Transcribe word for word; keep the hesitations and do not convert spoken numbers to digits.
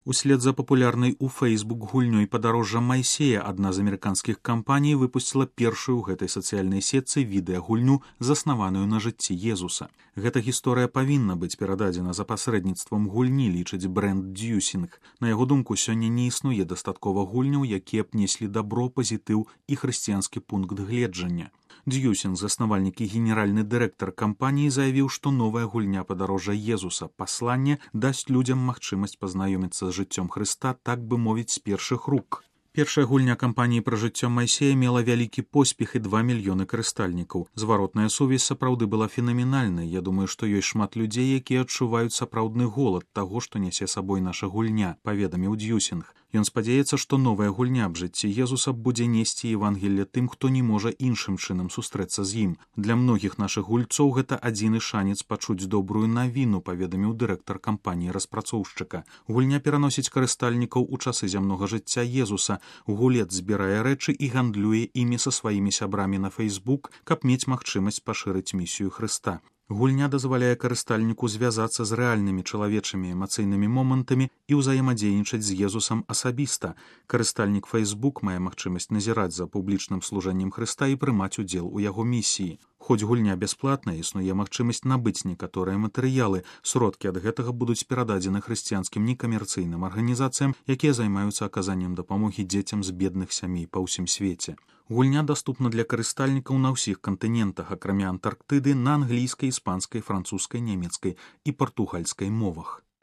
Услед за папулярнай у Facebook гульнёй «Падарожжа Майсея» адна з амерыканскіх кампаній выпусціла першую ў гэтай сацыяльнай сетцы відэагульню, заснаваную на жыцці Езуса. Гэта гісторыя павінна быць перададзена за пасрэдніцтвам гульні, лічыць Брэнд Дьюсінг. На яго думку, сёння не існуе дастаткова гульняў, якія б неслі дабро, пазітыў і хрысціянскі пункт гледжання. Дьюсінг, заснавальнік і генеральны дырэктар кампаніі, заявіў, што новая гульня «Падарожжа Езуса. Пасланне» дасць людзям магчымасць пазнаёміцца з жыццём Хрыста, так бы мовіць, з першых рук. Першая гульня кампаніі пра жыццё Майсея мела вялікі поспех і два мільёны карыстальнікаў. Зваротная сувязь сапраўды была фенаменальнай. Я думаю, што ёсць шмат людзей, якія адчуваюць сапраўдны голад таго, што нясе сабой наша гульня, паведаміў Дьюсінг. Ён спадзяецца, што новая гульня аб жыцці Езуса будзе несці Евангелле тым, хто не можа іншым чынам сустрэцца з ім. Для многіх нашых гульцоў гэта адзіны шанец пачуць добрую навіну, паведаміў дырэктар кампаніі-распрацоўшчыка. Гульня пераносіць карыстальнікаў у часы зямнога жыцця Езуса. Гулец збірае рэчы і гандлюе імі са сваімі сябрамі на Facebook, каб мець магчымасць пашырыць місію Хрыста. Гульня дазваляе карыстальніку звязацца з рэальнымі чалавечымі эмацыйнымі момантамі і ўзаемадзейнічаць з Езусам асабіста. Карыстальнік Facebook мае магчымасць назіраць за публічным служэннем Хрыста і прымаць удзел у яго місіі. Хоць гульня бясплатная, існуе магчымасць набыць некаторыя матэрыялы. Сродкі ад гэтага будуць перададзены хрысціянскім некамерцыйным арганізацыям, якія займаюцца аказаннем дапамогі дзецям з бедных сямей па ўсім свеце. Гульня даступна для карыстальнікаў на ўсіх кантынентах, акрамя Антарктыды, на англійскай, іспанскай, французскай, нямецкай і партугальскай мовах.